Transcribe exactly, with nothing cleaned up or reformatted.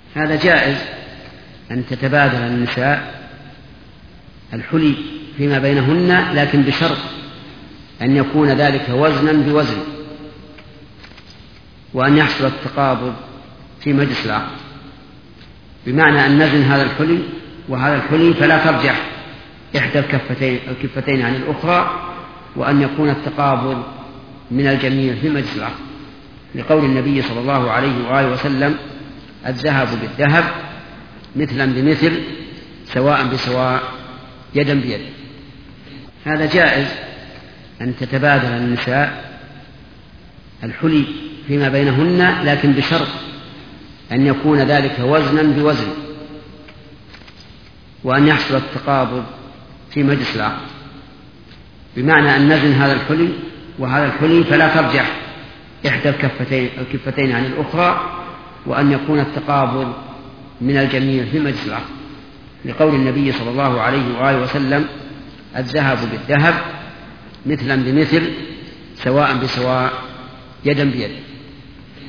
هذا جائز أن تتبادل النساء الحلي فيما بينهن، لكن بشرط أن يكون ذلك وزنا بوزن، وأن يحصل التقابض في مجلس العقد، بمعنى أن نزن هذا الحلي وهذا الحلي فلا ترجح إحدى الكفتين, الكفتين عن الأخرى، وأن يكون التقابض من الجميع في مجلس العقد، لقول النبي صلى الله عليه وآله وسلم: الذهب بالذهب مثلا بمثل سواء بسواء يدا بيد. هذا جائز أن تتبادل النساء الحلي فيما بينهن، لكن بشرط أن يكون ذلك وزنا بوزن، وأن يحصل التقابض في مجلس العقد، بمعنى أن نزن هذا الحلي وهذا الحلي فلا ترجح إحدى الكفتين, الكفتين عن الأخرى، وأن يكون التقابض من الجميع في مجلس العقد، لقول النبي صلى الله عليه وآله وسلم: الذهب بالذهب مثلا بمثل سواء بسواء يدا بيد.